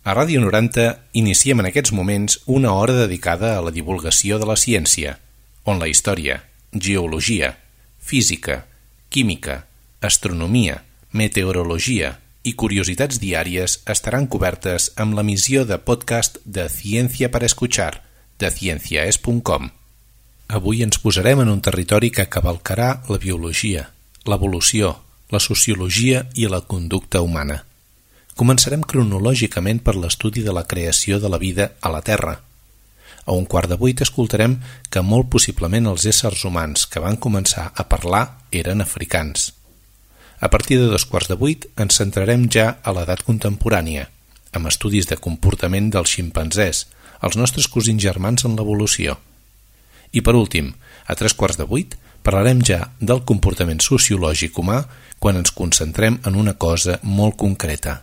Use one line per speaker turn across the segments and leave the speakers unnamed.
A Ràdio 90 iniciem en aquests moments una hora dedicada a la divulgació de la ciència, on la història, geologia, física, química, astronomia, meteorologia i curiositats diàries estaran cobertes amb l'emissió de podcast de Ciencia para Escuchar, de cienciaes.com. Avui ens posarem en un territori que cavalcarà la biologia, l'evolució, la sociologia i la conducta humana. Començarem cronològicament per l'estudi de la creació de la vida a la Terra. A 7:15 escoltarem que molt possiblement els éssers humans que van començar a parlar eren africans. A partir de 7:15 ens centrarem ja a l'edat contemporània, amb estudis de comportament dels ximpanzés, els nostres cosins germans en l'evolució. I per últim, a 7:45, parlarem ja del comportament sociològic humà quan ens concentrem en una cosa molt concreta.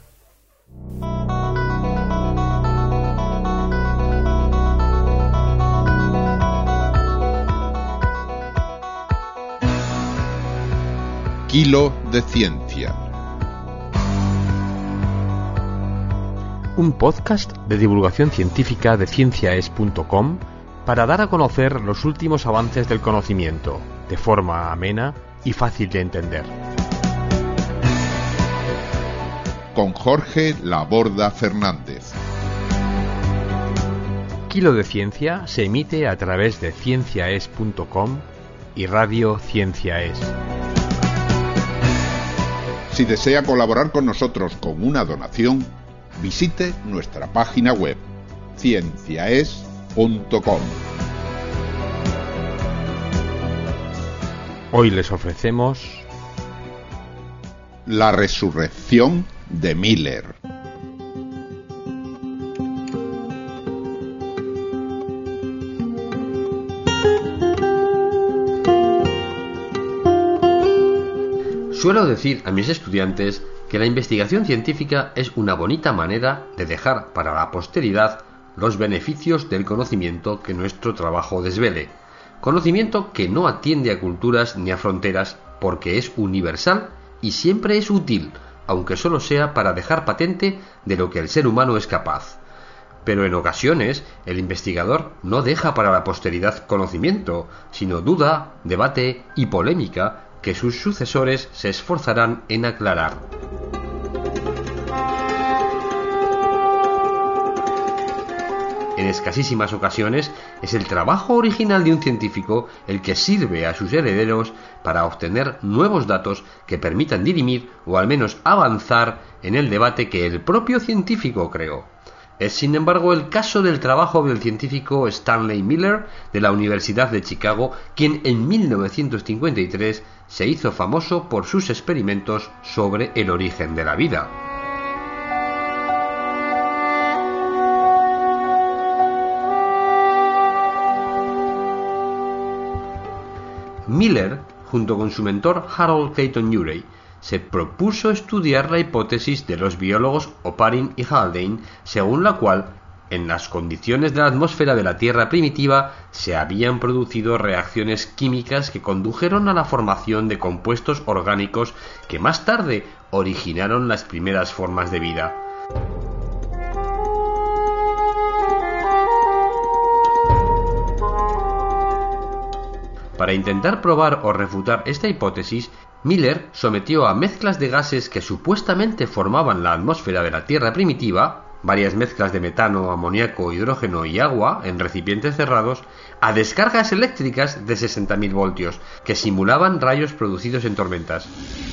Kilo de Ciencia.
Un podcast de divulgación científica de cienciaes.com para dar a conocer los últimos avances del conocimiento, de forma amena y fácil de entender.
Con Jorge Laborda Fernández.
Kilo de Ciencia se emite a través de cienciaes.com y Radio Cienciaes.
Si desea colaborar con nosotros con una donación, visite nuestra página web cienciaes.com.
Hoy les ofrecemos
La resurrección de Miller.
Suelo decir a mis estudiantes que la investigación científica es una bonita manera de dejar para la posteridad los beneficios del conocimiento que nuestro trabajo desvele. Conocimiento que no atiende a culturas ni a fronteras porque es universal y siempre es útil, aunque solo sea para dejar patente de lo que el ser humano es capaz. Pero en ocasiones el investigador no deja para la posteridad conocimiento, sino duda, debate y polémica que sus sucesores se esforzarán en aclarar. En escasísimas ocasiones es el trabajo original de un científico el que sirve a sus herederos para obtener nuevos datos que permitan dirimir o al menos avanzar en el debate que el propio científico creó. Es sin embargo el caso del trabajo del científico Stanley Miller de la Universidad de Chicago, quien en 1953 se hizo famoso por sus experimentos sobre el origen de la vida. Miller, junto con su mentor Harold Clayton Urey, se propuso estudiar la hipótesis de los biólogos Oparin y Haldane, según la cual, en las condiciones de la atmósfera de la Tierra primitiva, se habían producido reacciones químicas que condujeron a la formación de compuestos orgánicos que más tarde originaron las primeras formas de vida. Para intentar probar o refutar esta hipótesis, Miller sometió a mezclas de gases que supuestamente formaban la atmósfera de la Tierra primitiva, varias mezclas de metano, amoníaco, hidrógeno y agua en recipientes cerrados, a descargas eléctricas de 60.000 voltios, que simulaban rayos producidos en tormentas.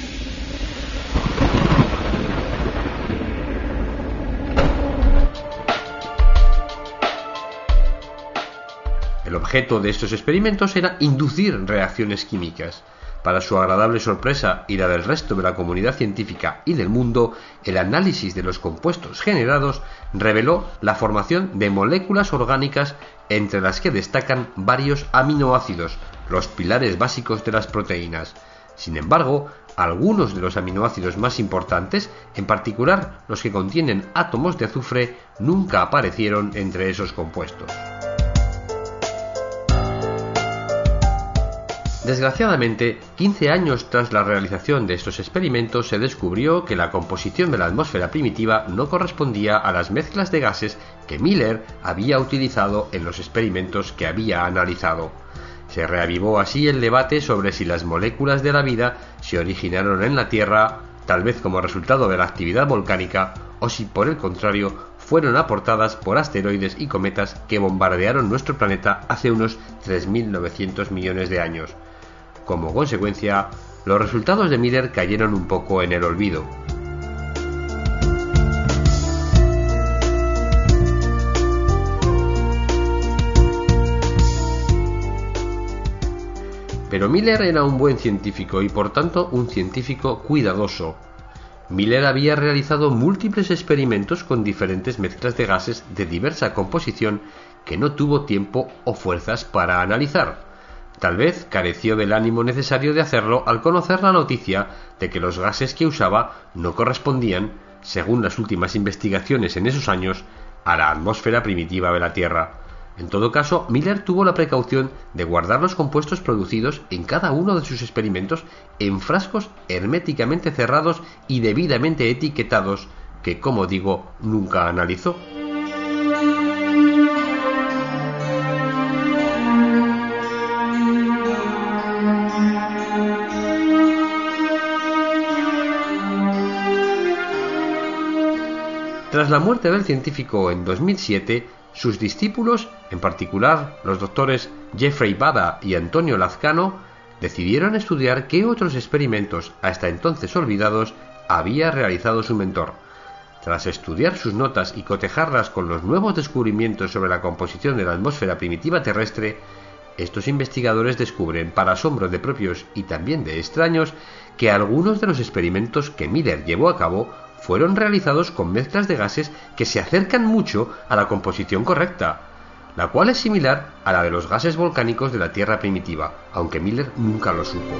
El objeto de estos experimentos era inducir reacciones químicas. Para su agradable sorpresa y la del resto de la comunidad científica y del mundo, el análisis de los compuestos generados reveló la formación de moléculas orgánicas entre las que destacan varios aminoácidos, los pilares básicos de las proteínas. Sin embargo, algunos de los aminoácidos más importantes, en particular los que contienen átomos de azufre, nunca aparecieron entre esos compuestos. Desgraciadamente, 15 años tras la realización de estos experimentos se descubrió que la composición de la atmósfera primitiva no correspondía a las mezclas de gases que Miller había utilizado en los experimentos que había analizado. Se reavivó así el debate sobre si las moléculas de la vida se originaron en la Tierra, tal vez como resultado de la actividad volcánica, o si por el contrario fueron aportadas por asteroides y cometas que bombardearon nuestro planeta hace unos 3.900 millones de años. Como consecuencia, los resultados de Miller cayeron un poco en el olvido. Pero Miller era un buen científico y por tanto un científico cuidadoso. Miller había realizado múltiples experimentos con diferentes mezclas de gases de diversa composición que no tuvo tiempo o fuerzas para analizar. Tal vez careció del ánimo necesario de hacerlo al conocer la noticia de que los gases que usaba no correspondían, según las últimas investigaciones en esos años, a la atmósfera primitiva de la Tierra. En todo caso, Miller tuvo la precaución de guardar los compuestos producidos en cada uno de sus experimentos en frascos herméticamente cerrados y debidamente etiquetados, que, como digo, nunca analizó. Tras la muerte del científico en 2007, sus discípulos, en particular los doctores Jeffrey Bada y Antonio Lazcano, decidieron estudiar qué otros experimentos, hasta entonces olvidados, había realizado su mentor. Tras estudiar sus notas y cotejarlas con los nuevos descubrimientos sobre la composición de la atmósfera primitiva terrestre, estos investigadores descubren, para asombro de propios y también de extraños, que algunos de los experimentos que Miller llevó a cabo fueron realizados con mezclas de gases que se acercan mucho a la composición correcta, la cual es similar a la de los gases volcánicos de la Tierra primitiva, aunque Miller nunca lo supo.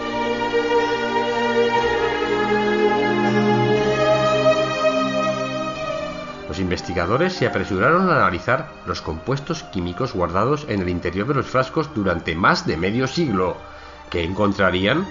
Los investigadores se apresuraron a analizar los compuestos químicos guardados en el interior de los frascos durante más de medio siglo. ¿Qué encontrarían?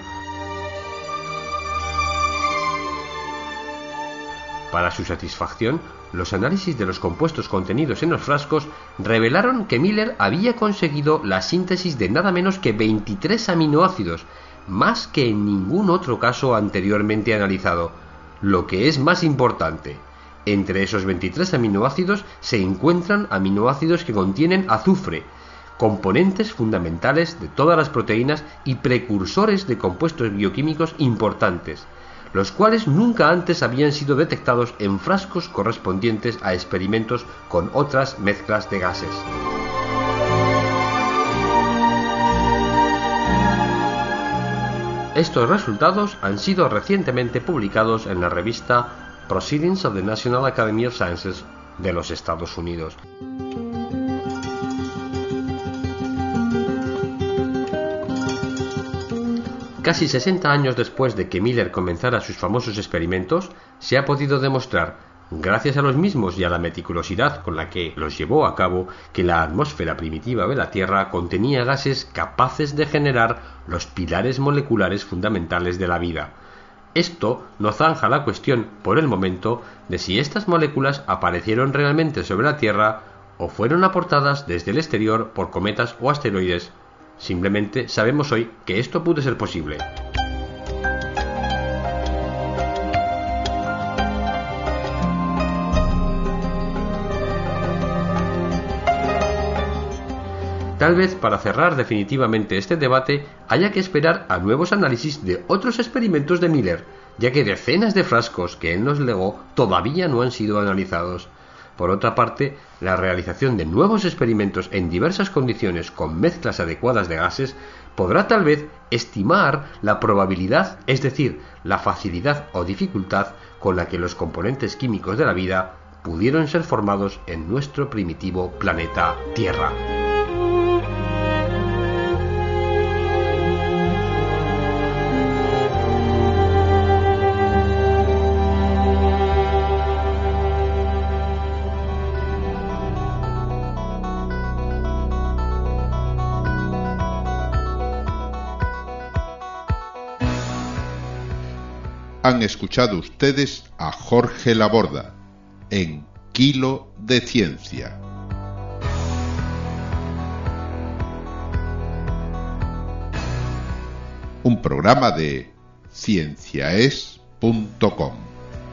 Para su satisfacción, los análisis de los compuestos contenidos en los frascos revelaron que Miller había conseguido la síntesis de nada menos que 23 aminoácidos, más que en ningún otro caso anteriormente analizado. Lo que es más importante, entre esos 23 aminoácidos se encuentran aminoácidos que contienen azufre, componentes fundamentales de todas las proteínas y precursores de compuestos bioquímicos importantes, los cuales nunca antes habían sido detectados en frascos correspondientes a experimentos con otras mezclas de gases. Estos resultados han sido recientemente publicados en la revista Proceedings of the National Academy of Sciences de los Estados Unidos. Casi 60 años después de que Miller comenzara sus famosos experimentos, se ha podido demostrar, gracias a los mismos y a la meticulosidad con la que los llevó a cabo, que la atmósfera primitiva de la Tierra contenía gases capaces de generar los pilares moleculares fundamentales de la vida. Esto no zanja la cuestión, por el momento, de si estas moléculas aparecieron realmente sobre la Tierra o fueron aportadas desde el exterior por cometas o asteroides. Simplemente sabemos hoy que esto pudo ser posible. Tal vez para cerrar definitivamente este debate haya que esperar a nuevos análisis de otros experimentos de Miller, ya que decenas de frascos que él nos legó todavía no han sido analizados. Por otra parte, la realización de nuevos experimentos en diversas condiciones con mezclas adecuadas de gases podrá tal vez estimar la probabilidad, es decir, la facilidad o dificultad con la que los componentes químicos de la vida pudieron ser formados en nuestro primitivo planeta Tierra.
Han escuchado ustedes a Jorge Laborda en Kilo de Ciencia. Un programa de cienciaes.com.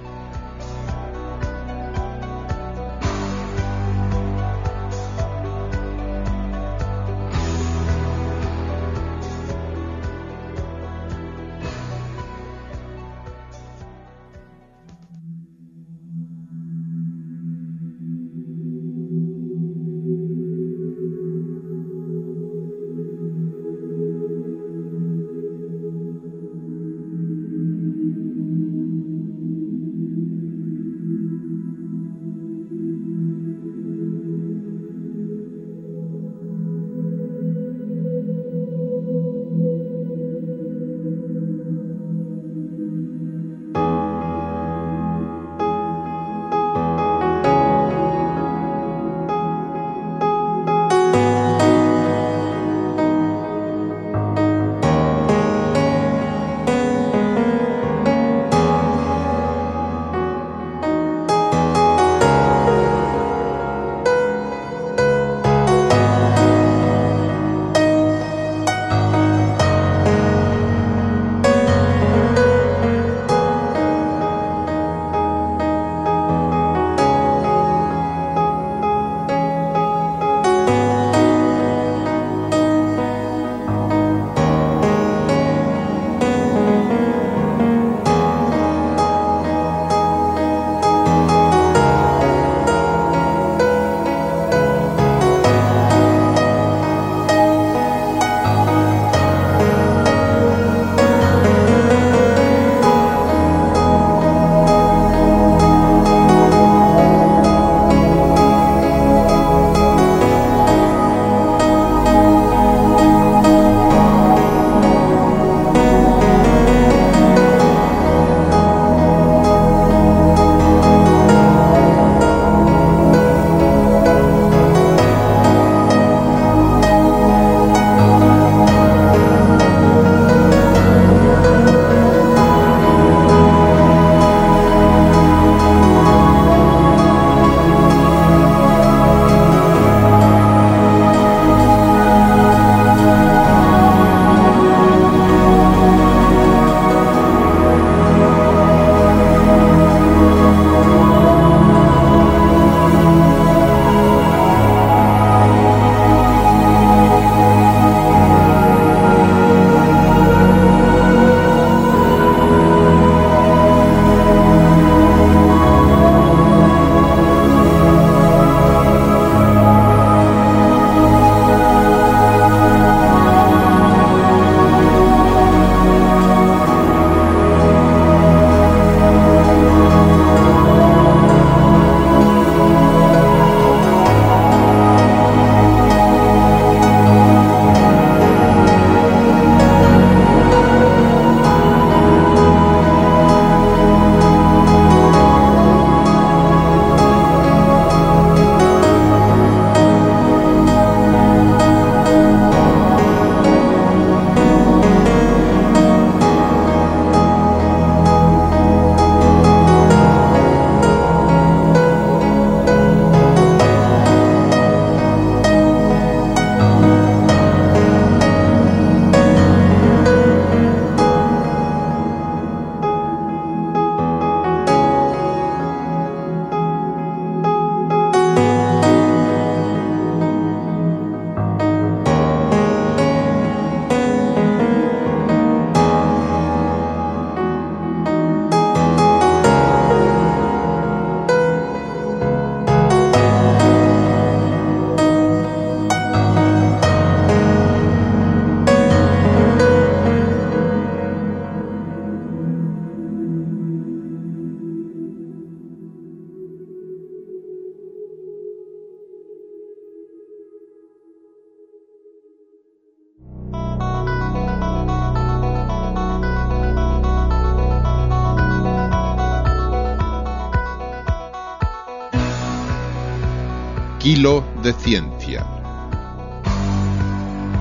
Kilo de Ciencia.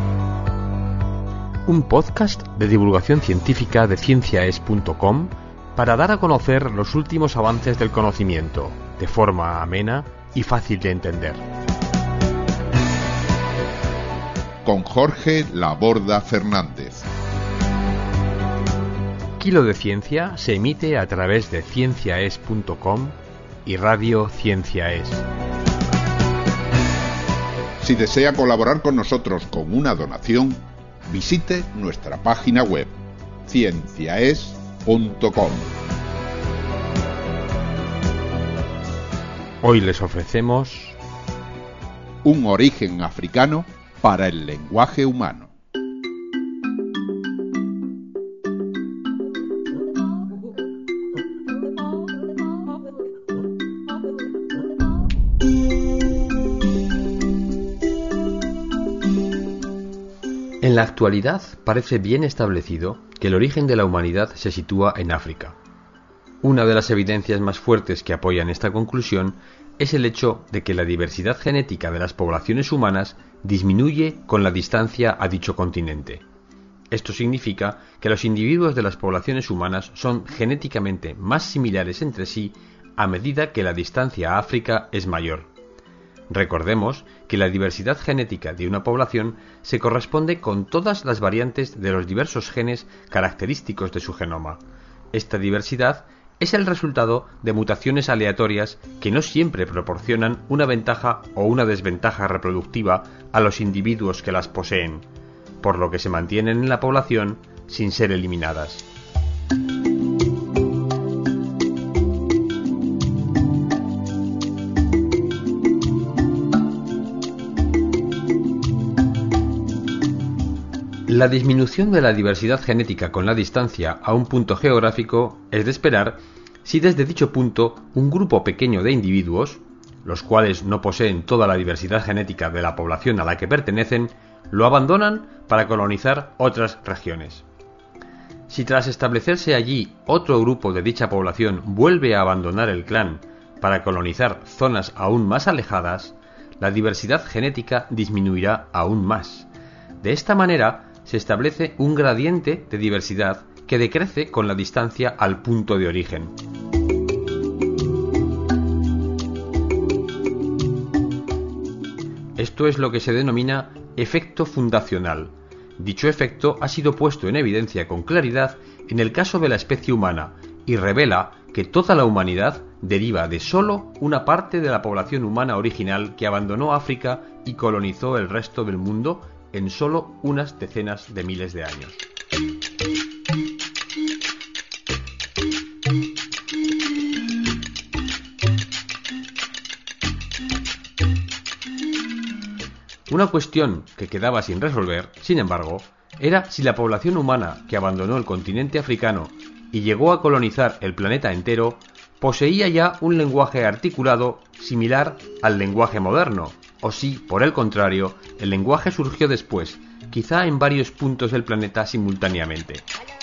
Un podcast de divulgación científica de cienciaes.com para dar a conocer los últimos avances del conocimiento, de forma amena y fácil de entender.
Con Jorge Laborda Fernández.
Kilo de Ciencia se emite a través de cienciaes.com y Radio Cienciaes.
Si desea colaborar con nosotros con una donación, visite nuestra página web cienciaes.com.
Hoy les ofrecemos
Un origen africano para el lenguaje humano.
En la actualidad parece bien establecido que el origen de la humanidad se sitúa en África. Una de las evidencias más fuertes que apoyan esta conclusión es el hecho de que la diversidad genética de las poblaciones humanas disminuye con la distancia a dicho continente. Esto significa que los individuos de las poblaciones humanas son genéticamente más similares entre sí a medida que la distancia a África es mayor. Recordemos que la diversidad genética de una población se corresponde con todas las variantes de los diversos genes característicos de su genoma. Esta diversidad es el resultado de mutaciones aleatorias que no siempre proporcionan una ventaja o una desventaja reproductiva a los individuos que las poseen, por lo que se mantienen en la población sin ser eliminadas. La disminución de la diversidad genética con la distancia a un punto geográfico es de esperar si desde dicho punto un grupo pequeño de individuos, los cuales no poseen toda la diversidad genética de la población a la que pertenecen, lo abandonan para colonizar otras regiones. Si tras establecerse allí otro grupo de dicha población vuelve a abandonar el clan para colonizar zonas aún más alejadas, la diversidad genética disminuirá aún más. De esta manera, se establece un gradiente de diversidad que decrece con la distancia al punto de origen. Esto es lo que se denomina efecto fundacional. Dicho efecto ha sido puesto en evidencia con claridad en el caso de la especie humana y revela que toda la humanidad deriva de solo una parte de la población humana original que abandonó África y colonizó el resto del mundo en solo unas decenas de miles de años. Una cuestión que quedaba sin resolver, sin embargo, era si la población humana que abandonó el continente africano y llegó a colonizar el planeta entero poseía ya un lenguaje articulado similar al lenguaje moderno, o si, por el contrario, el lenguaje surgió después, quizá en varios puntos del planeta simultáneamente.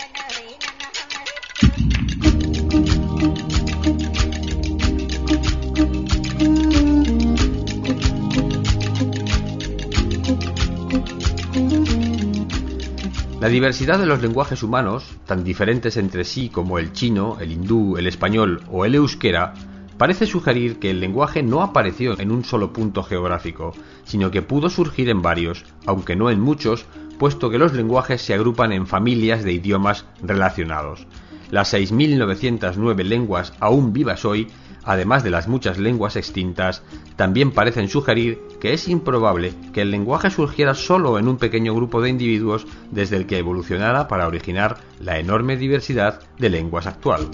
La diversidad de los lenguajes humanos, tan diferentes entre sí como el chino, el hindú, el español o el euskera, parece sugerir que el lenguaje no apareció en un solo punto geográfico, sino que pudo surgir en varios, aunque no en muchos, puesto que los lenguajes se agrupan en familias de idiomas relacionados. Las 6.909 lenguas aún vivas hoy, además de las muchas lenguas extintas, también parecen sugerir que es improbable que el lenguaje surgiera solo en un pequeño grupo de individuos desde el que evolucionara para originar la enorme diversidad de lenguas actual.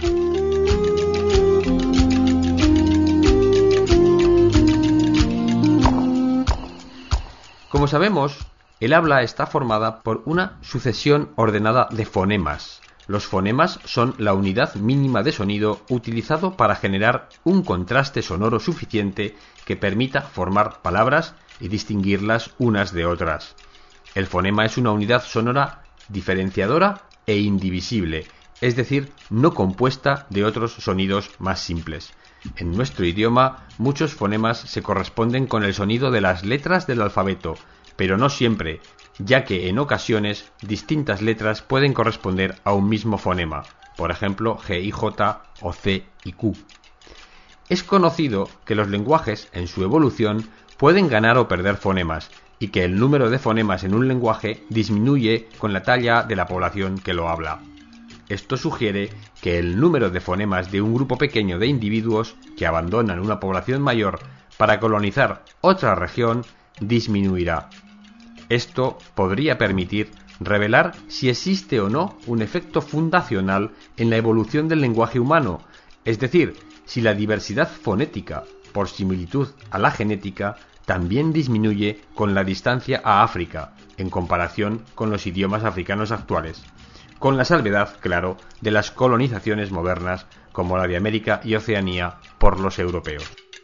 Como sabemos, el habla está formada por una sucesión ordenada de fonemas. Los fonemas son la unidad mínima de sonido utilizado para generar un contraste sonoro suficiente que permita formar palabras y distinguirlas unas de otras. El fonema es una unidad sonora diferenciadora e indivisible, es decir, no compuesta de otros sonidos más simples. En nuestro idioma, muchos fonemas se corresponden con el sonido de las letras del alfabeto, pero no siempre, ya que en ocasiones distintas letras pueden corresponder a un mismo fonema.
por ejemplo G y J o C y Q. Es conocido que los lenguajes, en su evolución, pueden ganar o perder fonemas, y que el número de fonemas en un lenguaje disminuye con la talla de la población que lo habla. Esto sugiere que el número de fonemas de un grupo pequeño de individuos que abandonan una población mayor para colonizar otra región disminuirá. Esto podría permitir revelar si existe o no un efecto fundacional en la evolución del lenguaje humano, es decir, si la diversidad fonética, por similitud a la genética, también disminuye con la distancia a África, en comparación con los idiomas africanos actuales, con la salvedad, claro, de las colonizaciones modernas como la de América y Oceanía por los europeos.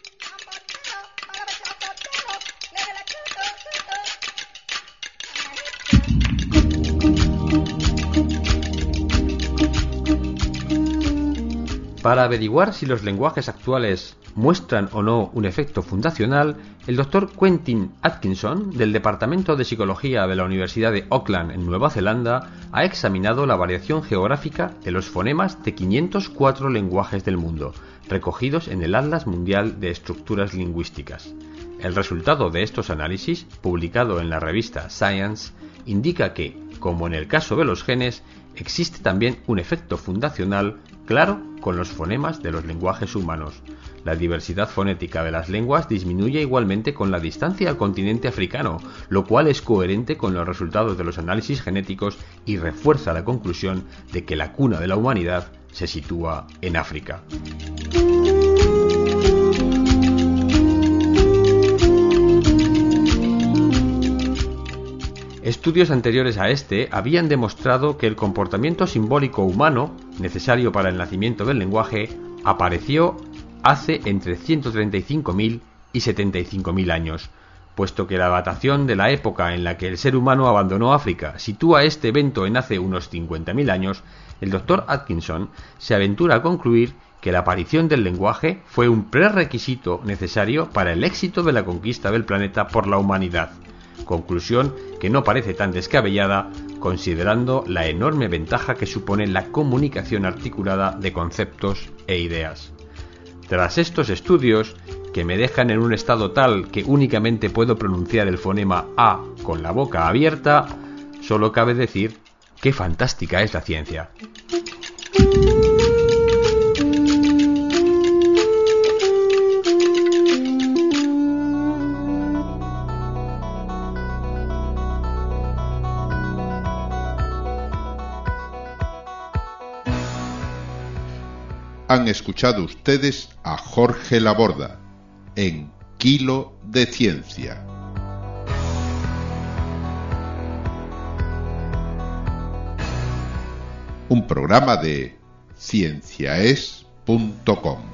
Para averiguar si los lenguajes actuales muestran o no un efecto fundacional, el Dr. Quentin Atkinson, del Departamento de Psicología de la Universidad de Auckland en Nueva Zelanda, ha examinado la variación geográfica de los fonemas de 504 lenguajes del mundo, recogidos en el Atlas Mundial de Estructuras Lingüísticas. El resultado de estos análisis, publicado en la revista Science, indica que, como en el caso de los genes, existe también un efecto fundacional claro con los fonemas de los lenguajes humanos. La diversidad fonética de las lenguas disminuye igualmente con la distancia al continente africano, lo cual es coherente con los resultados de los análisis genéticos y refuerza la conclusión de que la cuna de la humanidad se sitúa en África. Estudios anteriores a este habían demostrado que el comportamiento simbólico humano, necesario para el nacimiento del lenguaje, apareció hace entre 135.000 y 75.000 años. Puesto que la datación de la época en la que el ser humano abandonó África sitúa este evento en hace unos 50.000 años, el Dr. Atkinson se aventura a concluir que la aparición del lenguaje fue un prerequisito necesario para el éxito de la conquista del planeta por la humanidad. Conclusión que no parece tan descabellada considerando la enorme ventaja que supone la comunicación articulada de conceptos e ideas. Tras estos estudios, que me dejan en un estado tal que únicamente puedo pronunciar el fonema A con la boca abierta, solo cabe decir qué fantástica es la ciencia.
Han escuchado ustedes a Jorge Laborda en Kilo de Ciencia. Un programa de cienciaes.com.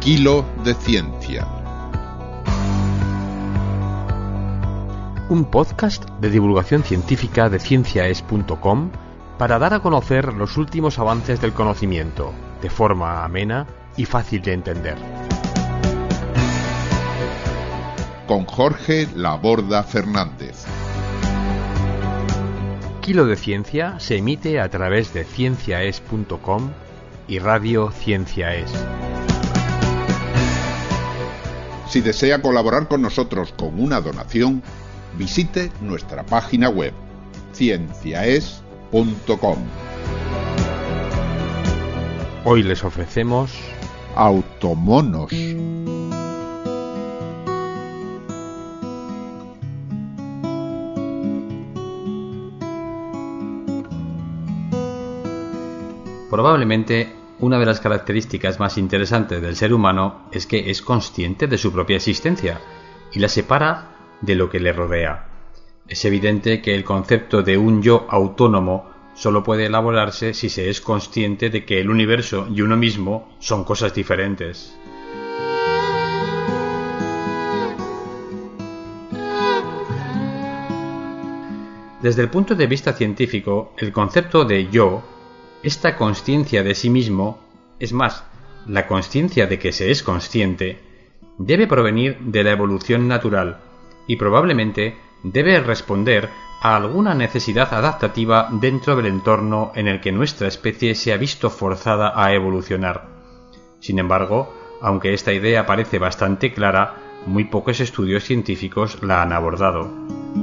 Kilo de Ciencia.
Un podcast de divulgación científica de cienciaes.com para dar a conocer los últimos avances del conocimiento, de forma amena y fácil de entender.
Con Jorge Laborda Fernández.
Kilo de Ciencia se emite a través de cienciaes.com y Radio Cienciaes.
Si desea colaborar con nosotros con una donación, visite nuestra página web cienciaes.com.
Hoy les ofrecemos
Automonos.
Probablemente una de las características más interesantes del ser humano es que es consciente de su propia existencia y la separa de lo que le rodea. Es evidente que el concepto de un yo autónomo solo puede elaborarse si se es consciente de que el universo y uno mismo son cosas diferentes. Desde el punto de vista científico, el concepto de yo, esta consciencia de sí mismo, es más, la consciencia de que se es consciente, debe provenir de la evolución natural y probablemente debe responder a alguna necesidad adaptativa dentro del entorno en el que nuestra especie se ha visto forzada a evolucionar. Sin embargo, aunque esta idea parece bastante clara, muy pocos estudios científicos la han abordado.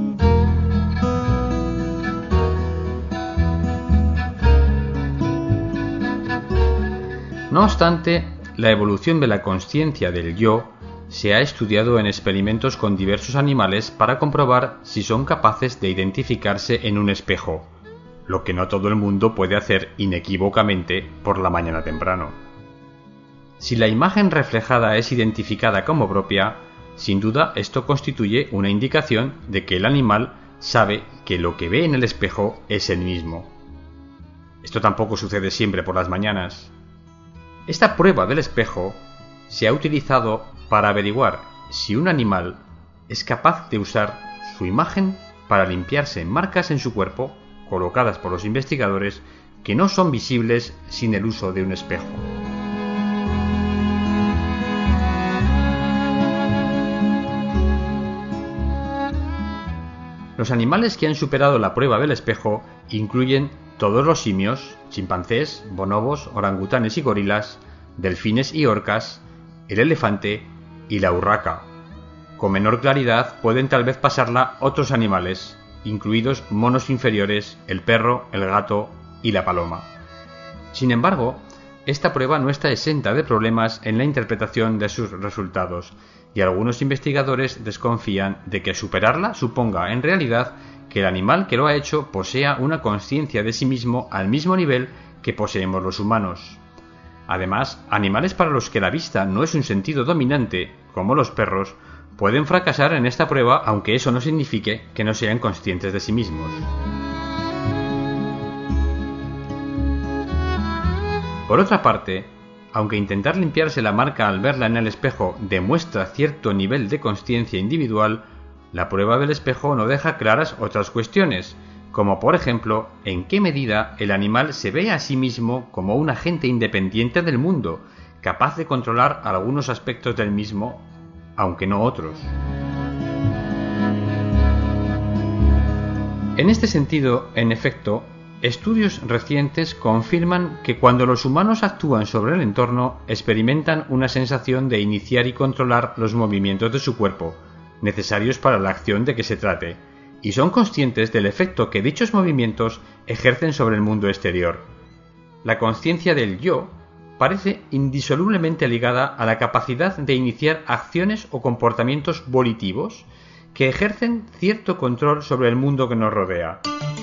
No obstante, la evolución de la consciencia del yo se ha estudiado en experimentos con diversos animales para comprobar si son capaces de identificarse en un espejo, lo que no todo el mundo puede hacer inequívocamente por la mañana temprano. Si la imagen reflejada es identificada como propia, sin duda esto constituye una indicación de que el animal sabe que lo que ve en el espejo es el mismo. Esto tampoco sucede siempre por las mañanas. Esta prueba del espejo se ha utilizado para averiguar si un animal es capaz de usar su imagen para limpiarse marcas en su cuerpo colocadas por los investigadores que no son visibles sin el uso de un espejo. Los animales que han superado la prueba del espejo incluyen todos los simios, chimpancés, bonobos, orangutanes y gorilas, delfines y orcas, el elefante y la urraca. Con menor claridad pueden tal vez pasarla otros animales, incluidos monos inferiores, el perro, el gato y la paloma. Sin embargo, esta prueba no está exenta de problemas en la interpretación de sus resultados, y algunos investigadores desconfían de que superarla suponga en realidad que el animal que lo ha hecho posea una consciencia de sí mismo al mismo nivel que poseemos los humanos. Además, animales para los que la vista no es un sentido dominante, como los perros, pueden fracasar en esta prueba aunque eso no signifique que no sean conscientes de sí mismos. Por otra parte, aunque intentar limpiarse la marca al verla en el espejo demuestra cierto nivel de consciencia individual, la prueba del espejo no deja claras otras cuestiones, como por ejemplo, en qué medida el animal se ve a sí mismo como un agente independiente del mundo, capaz de controlar algunos aspectos del mismo, aunque no otros. En este sentido, en efecto, estudios recientes confirman que cuando los humanos actúan sobre el entorno, experimentan una sensación de iniciar y controlar los movimientos de su cuerpo, necesarios para la acción de que se trate, y son conscientes del efecto que dichos movimientos ejercen sobre el mundo exterior. La consciencia del yo parece indisolublemente ligada a la capacidad de iniciar acciones o comportamientos volitivos que ejercen cierto control sobre el mundo que nos rodea.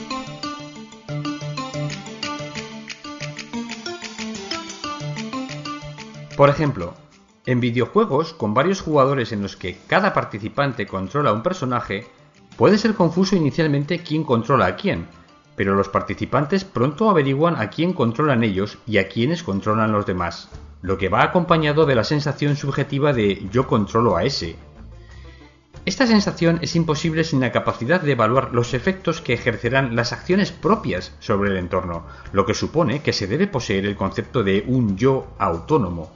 Por ejemplo, en videojuegos con varios jugadores en los que cada participante controla un personaje, puede ser confuso inicialmente quién controla a quién, pero los participantes pronto averiguan a quién controlan ellos y a quiénes controlan los demás,
lo que va acompañado de la sensación subjetiva de yo controlo a ese. Esta sensación es imposible sin la capacidad de evaluar los efectos que ejercerán las acciones propias sobre el entorno, lo que supone que se debe poseer el concepto de un yo autónomo.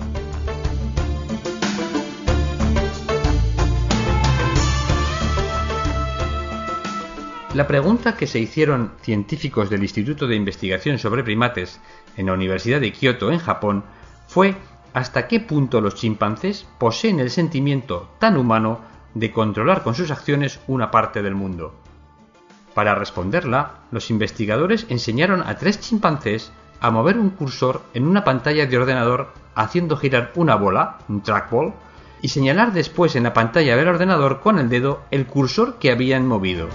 La pregunta que se hicieron científicos del Instituto de Investigación sobre Primates en la Universidad de Kioto, en Japón, fue ¿hasta qué punto los chimpancés poseen el sentimiento tan humano de controlar con sus acciones una parte del mundo? Para responderla, los investigadores enseñaron a 3 chimpancés a mover un cursor en una pantalla de ordenador haciendo girar una bola, un trackball, y señalar después en la pantalla del ordenador con el dedo el cursor que habían movido.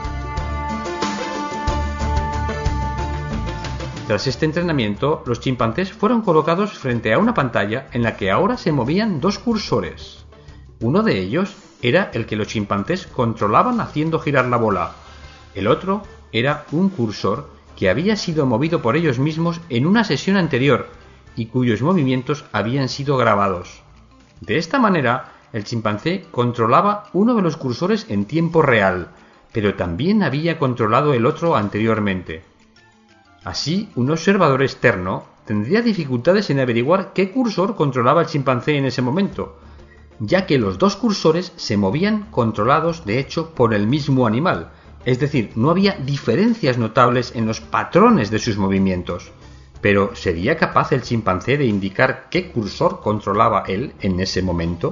Tras este entrenamiento, los chimpancés fueron colocados frente a una pantalla en la que ahora se movían 2 cursores. Uno de ellos era el que los chimpancés controlaban haciendo girar la bola. El otro era un cursor que había sido movido por ellos mismos en una sesión anterior y cuyos movimientos habían sido grabados. De esta manera, el chimpancé controlaba uno de los cursores en tiempo real, pero también había controlado el otro anteriormente. Así, un observador externo tendría dificultades en averiguar qué cursor controlaba el chimpancé en ese momento, ya que los 2 cursores se movían controlados de hecho por el mismo animal, es decir, no había diferencias notables en los patrones de sus movimientos. Pero ¿sería capaz el chimpancé de indicar qué cursor controlaba él en ese momento?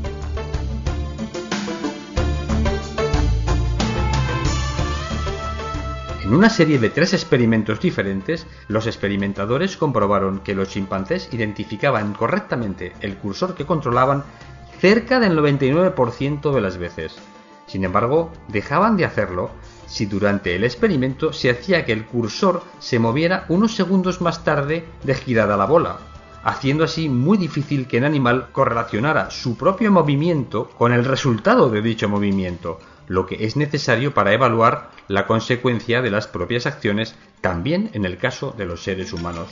En una serie de 3 experimentos diferentes, los experimentadores comprobaron que los chimpancés identificaban correctamente el cursor que controlaban cerca del 99% de las veces. Sin embargo, dejaban de hacerlo si durante el experimento se hacía que el cursor se moviera unos segundos más tarde de girada la bola, haciendo así muy difícil que el animal correlacionara su propio movimiento con el resultado de dicho movimiento, lo que es necesario para evaluar la consecuencia de las propias acciones también en el caso de los seres humanos.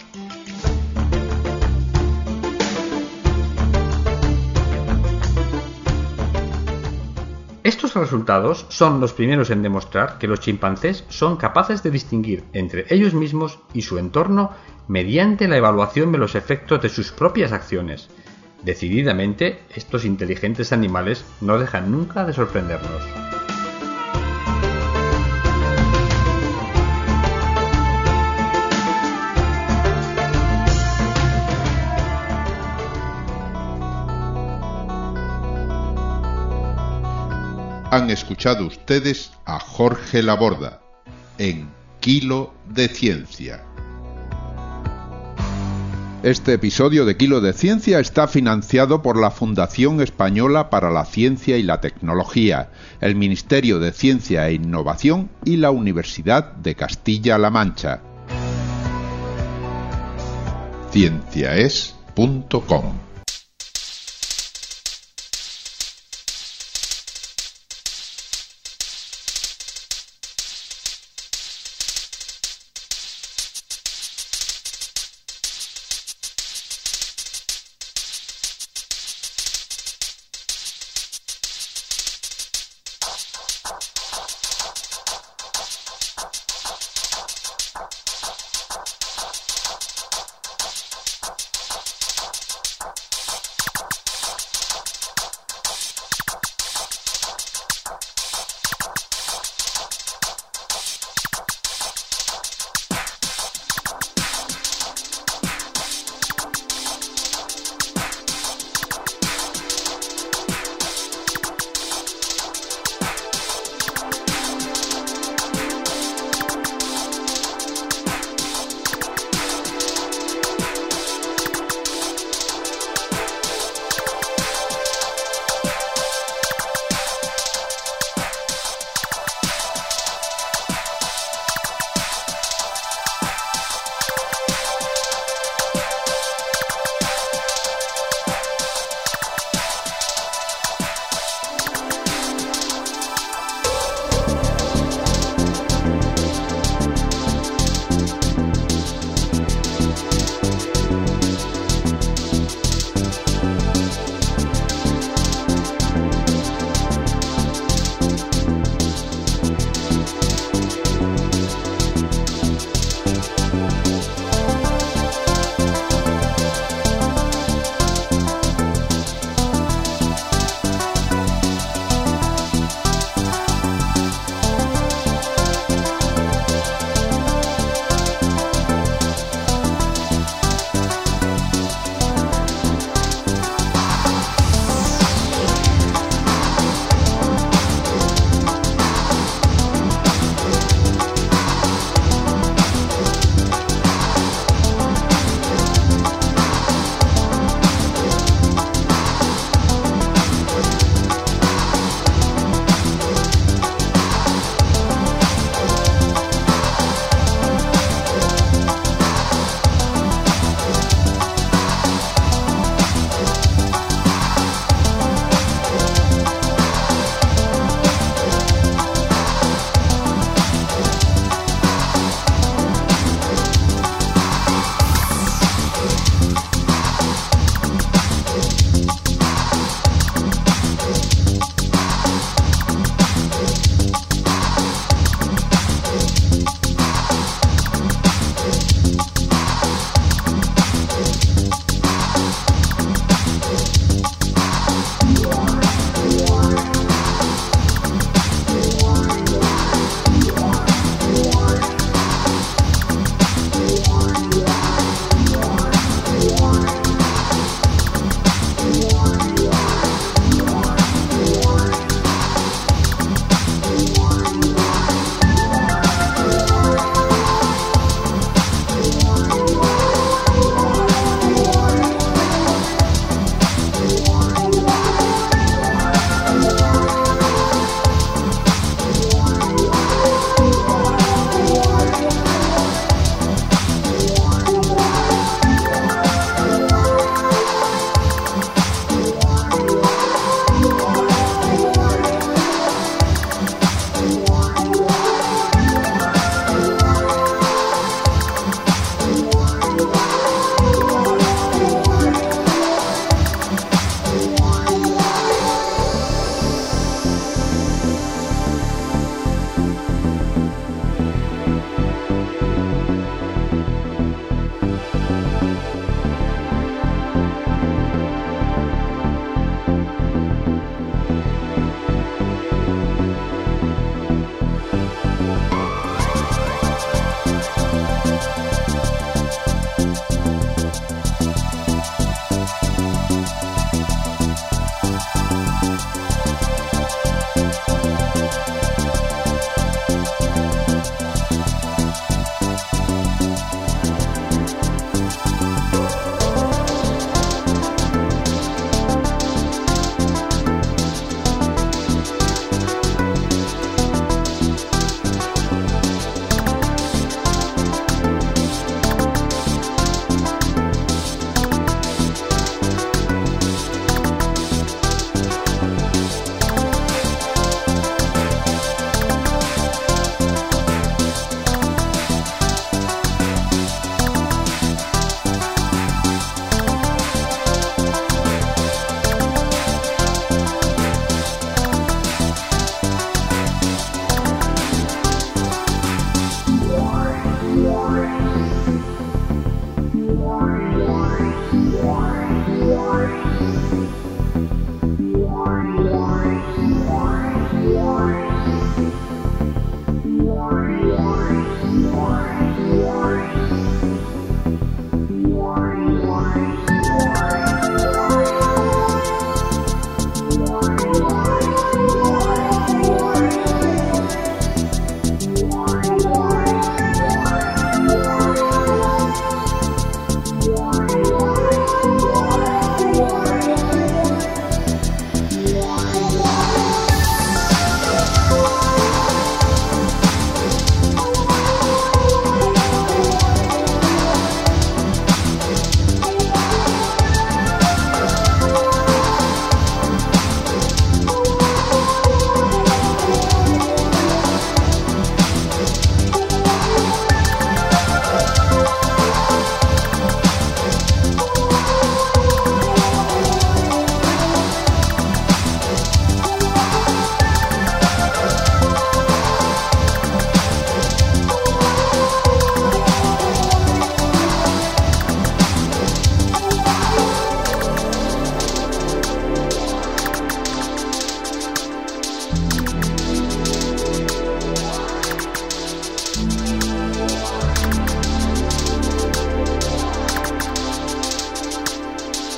Estos resultados son los primeros en demostrar que los chimpancés son capaces de distinguir entre ellos mismos y su entorno mediante la evaluación de los efectos de sus propias acciones. Decididamente, estos inteligentes animales no dejan nunca de sorprendernos.
Han escuchado ustedes a Jorge Laborda en Kilo de Ciencia. Este episodio de Kilo de Ciencia está financiado por la Fundación Española para la Ciencia y la Tecnología, el Ministerio de Ciencia e Innovación y la Universidad de Castilla-La Mancha. Cienciaes.com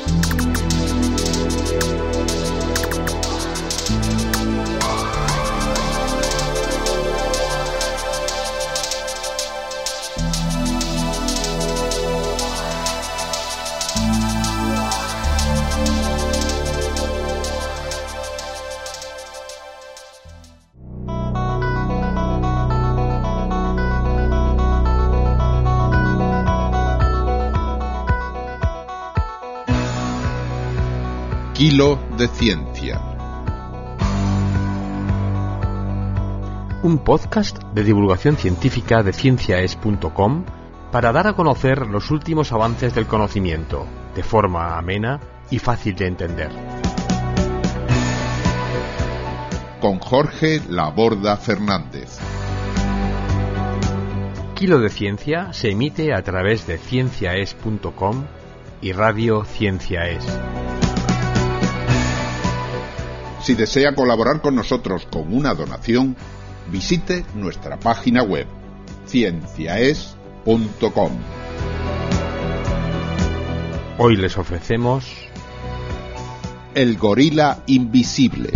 Kilo de Ciencia.
Un podcast de divulgación científica de cienciaes.com para dar a conocer los últimos avances del conocimiento, de forma amena y fácil de entender.
Con Jorge Laborda Fernández.
Kilo de Ciencia se emite a través de cienciaes.com y Radio Cienciaes.
Si desea colaborar con nosotros con una donación, visite nuestra página web cienciaes.com.
Hoy les ofrecemos
El gorila invisible.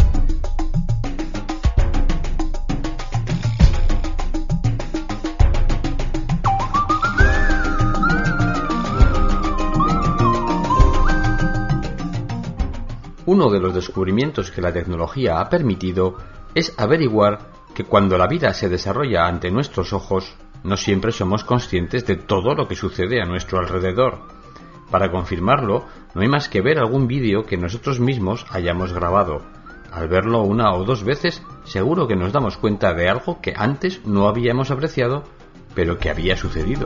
Uno de los descubrimientos que la tecnología ha permitido es averiguar que cuando la vida se desarrolla ante nuestros ojos, no siempre somos conscientes de todo lo que sucede a nuestro alrededor. Para confirmarlo, no hay más que ver algún vídeo que nosotros mismos hayamos grabado. Al verlo una o dos veces, seguro que nos damos cuenta de algo que antes no habíamos apreciado, pero que había sucedido.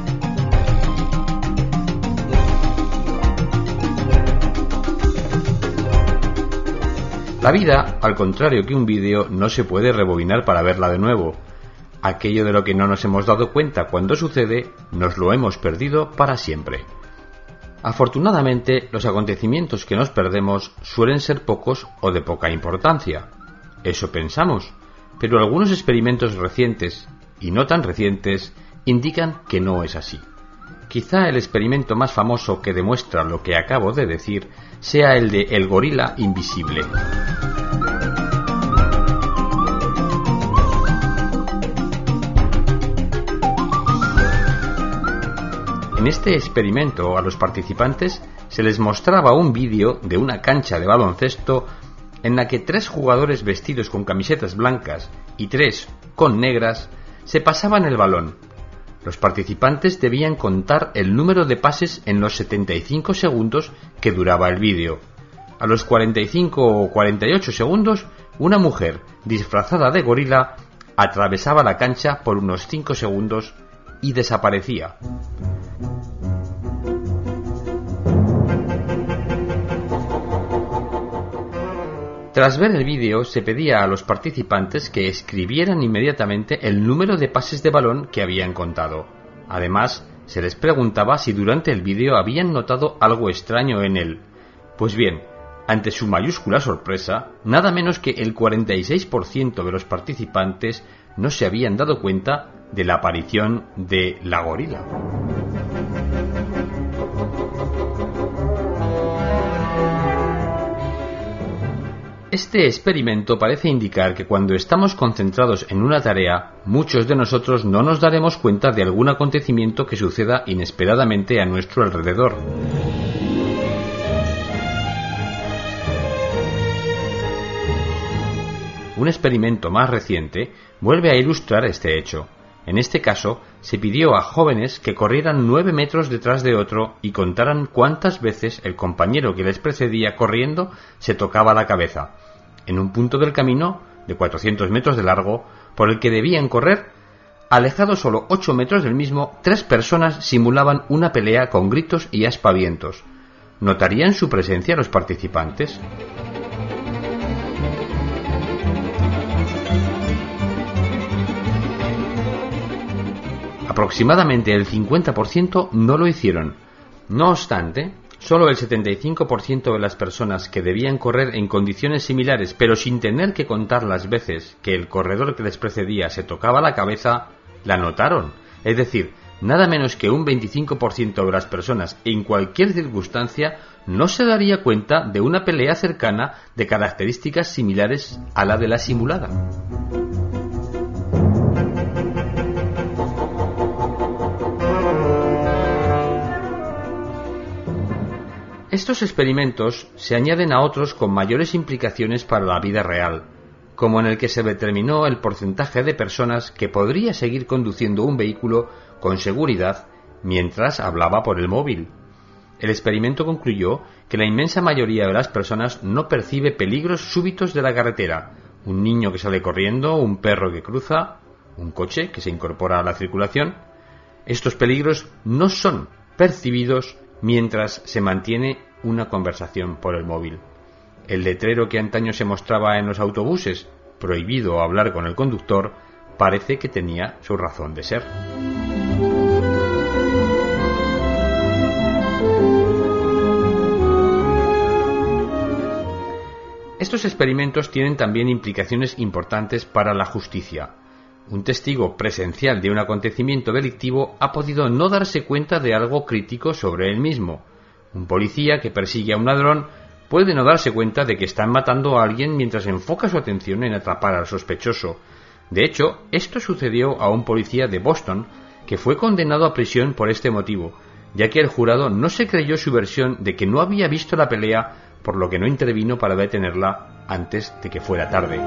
La vida, al contrario que un vídeo, no se puede rebobinar para verla de nuevo. Aquello de lo que no nos hemos dado cuenta cuando sucede, nos lo hemos perdido para siempre. Afortunadamente, los acontecimientos que nos perdemos suelen ser pocos o de poca importancia. Eso pensamos, pero algunos experimentos recientes, y no tan recientes, indican que no es así. Quizá el experimento más famoso que demuestra lo que acabo de decir sea el de el gorila invisible. En este experimento a los participantes se les mostraba un vídeo de una cancha de baloncesto en la que 3 jugadores vestidos con camisetas blancas y 3 con negras se pasaban el balón. Los participantes debían contar el número de pases en los 75 segundos que duraba el vídeo. A los 45 o 48 segundos, una mujer disfrazada de gorila atravesaba la cancha por unos 5 segundos y desaparecía. Tras ver el vídeo, se pedía a los participantes que escribieran inmediatamente el número de pases de balón que habían contado. Además, se les preguntaba si durante el vídeo habían notado algo extraño en él. Pues bien, ante su mayúscula sorpresa, nada menos que el 46% de los participantes no se habían dado cuenta de la aparición de la gorila. Este experimento parece indicar que cuando estamos concentrados en una tarea, muchos de nosotros no nos daremos cuenta de algún acontecimiento que suceda inesperadamente a nuestro alrededor. Un experimento más reciente vuelve a ilustrar este hecho. En este caso, se pidió a jóvenes que corrieran 9 metros detrás de otro y contaran cuántas veces el compañero que les precedía corriendo se tocaba la cabeza, en un punto del camino de 400 metros de largo, por el que debían correr. Alejados solo 8 metros del mismo, 3 personas simulaban una pelea con gritos y aspavientos. ¿Notarían su presencia los participantes? Aproximadamente el 50% no lo hicieron. No obstante, solo el 75% de las personas que debían correr en condiciones similares, pero sin tener que contar las veces que el corredor que les precedía se tocaba la cabeza, la notaron. Es decir, nada menos que un 25% de las personas en cualquier circunstancia no se daría cuenta de una pelea cercana de características similares a la de la simulada. Estos experimentos se añaden a otros con mayores implicaciones para la vida real, como en el que se determinó el porcentaje de personas que podría seguir conduciendo un vehículo con seguridad mientras hablaba por el móvil. El experimento concluyó que la inmensa mayoría de las personas no percibe peligros súbitos de la carretera: un niño que sale corriendo, un perro que cruza, un coche que se incorpora a la circulación. Estos peligros no son percibidos mientras se mantiene una conversación por el móvil. El letrero que antaño se mostraba en los autobuses, prohibido hablar con el conductor, parece que tenía su razón de ser. Estos experimentos tienen también implicaciones importantes para la justicia. Un testigo presencial de un acontecimiento delictivo ha podido no darse cuenta de algo crítico sobre él mismo. Un policía que persigue a un ladrón puede no darse cuenta de que están matando a alguien mientras enfoca su atención en atrapar al sospechoso. De hecho, esto sucedió a un policía de Boston que fue condenado a prisión por este motivo, ya que el jurado no se creyó su versión de que no había visto la pelea, por lo que no intervino para detenerla antes de que fuera tarde.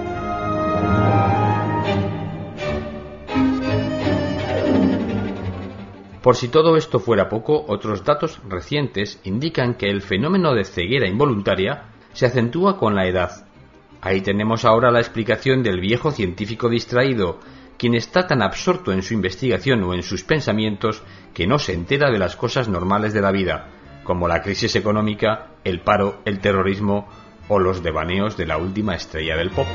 Por si todo esto fuera poco, otros datos recientes indican que el fenómeno de ceguera involuntaria se acentúa con la edad. Ahí tenemos ahora la explicación del viejo científico distraído, quien está tan absorto en su investigación o en sus pensamientos que no se entera de las cosas normales de la vida, como la crisis económica, el paro, el terrorismo o los devaneos de la última estrella del pop.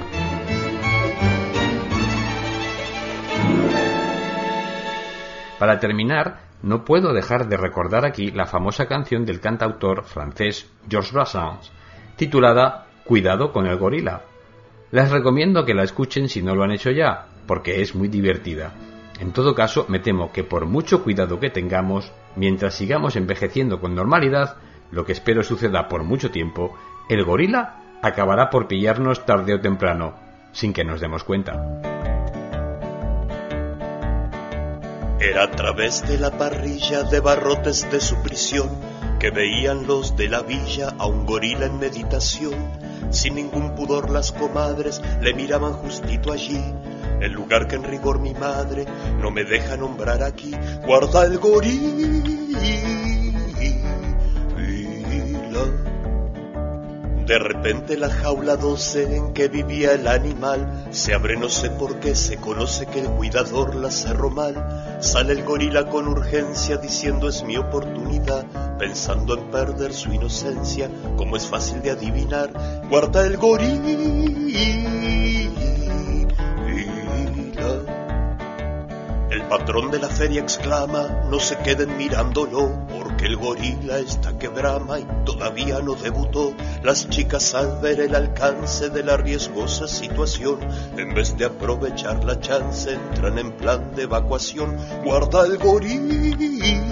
Para terminar, no puedo dejar de recordar aquí la famosa canción del cantautor francés Georges Brassens, titulada Cuidado con el gorila. Les recomiendo que la escuchen si no lo han hecho ya, porque es muy divertida. En todo caso, me temo que por mucho cuidado que tengamos, mientras sigamos envejeciendo con normalidad, lo que espero suceda por mucho tiempo, el gorila acabará por pillarnos tarde o temprano, sin que nos demos cuenta.
Era a través de la parrilla de barrotes de su prisión que veían los de la villa a un gorila en meditación. Sin ningún pudor las comadres le miraban justito allí, el lugar que en rigor mi madre no me deja nombrar aquí. Guarda el gorila. De repente la jaula 12 en que vivía el animal se abre, no sé por qué, se conoce que el cuidador la cerró mal. Sale el gorila con urgencia diciendo es mi oportunidad, pensando en perder su inocencia, como es fácil de adivinar. Guarda el gorila. El patrón de la feria exclama, no se queden mirándolo, porque el gorila está que brama y todavía no debutó. Las chicas al ver el alcance de la riesgosa situación, en vez de aprovechar la chance, entran en plan de evacuación. Guarda el gorila.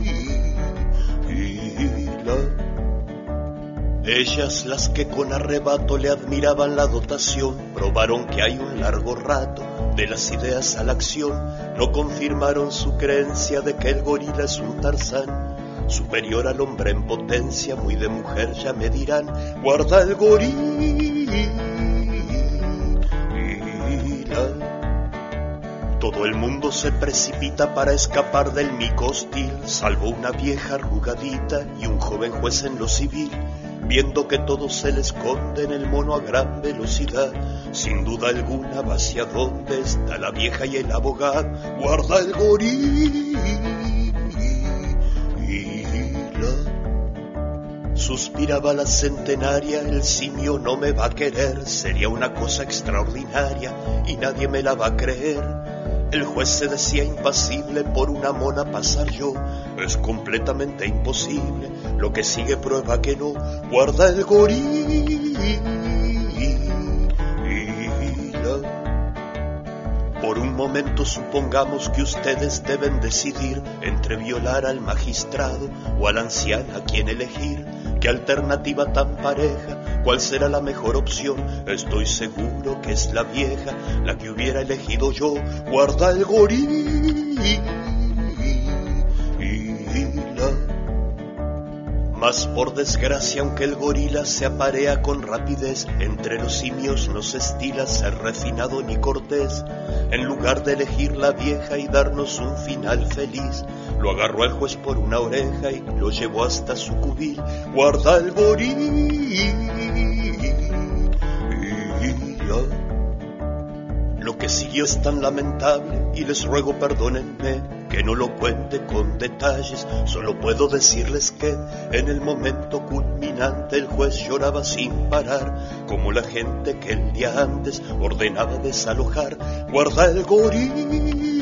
Ellas, las que con arrebato le admiraban la dotación, probaron que hay un largo rato de las ideas a la acción. No confirmaron su creencia de que el gorila es un Tarzán, superior al hombre en potencia, muy de mujer ya me dirán. Guarda el gorila. Todo el mundo se precipita para escapar del mico hostil, salvo una vieja arrugadita y un joven juez en lo civil. Viendo que todo se le esconde en el mono a gran velocidad, sin duda alguna va hacia donde está la vieja y el abogado. Guarda el gorila. Suspiraba la centenaria, el simio no me va a querer, sería una cosa extraordinaria y nadie me la va a creer. El juez se decía impasible, por una mona pasar yo es completamente imposible, lo que sigue prueba que no. Guarda el gorila. Por un momento supongamos que ustedes deben decidir entre violar al magistrado o a la anciana a quien elegir. ¿Qué alternativa tan pareja? ¿Cuál será la mejor opción? Estoy seguro que es la vieja, la que hubiera elegido yo. Guarda el gorila. Mas por desgracia, aunque el gorila se aparea con rapidez, entre los simios no se estila ser refinado ni cortés. En lugar de elegir la vieja y darnos un final feliz, lo agarró al juez por una oreja y lo llevó hasta su cubil. Guarda el gorila. Lo que siguió es tan lamentable y les ruego perdónenme que no lo cuente con detalles. Solo puedo decirles que en el momento culminante el juez lloraba sin parar, como la gente que el día antes ordenaba desalojar. Guarda el gorila.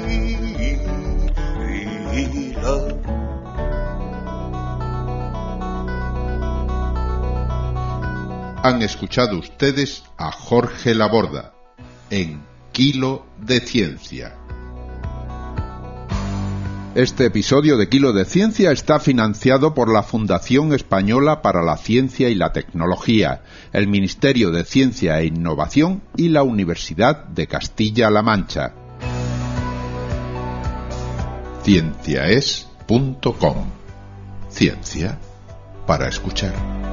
Han escuchado ustedes a Jorge Laborda en Kilo de Ciencia. Este episodio de Kilo de Ciencia está financiado por la Fundación Española para la Ciencia y la Tecnología, el Ministerio de Ciencia e Innovación y la Universidad de Castilla-La Mancha. Cienciaes.com. Ciencia para escuchar.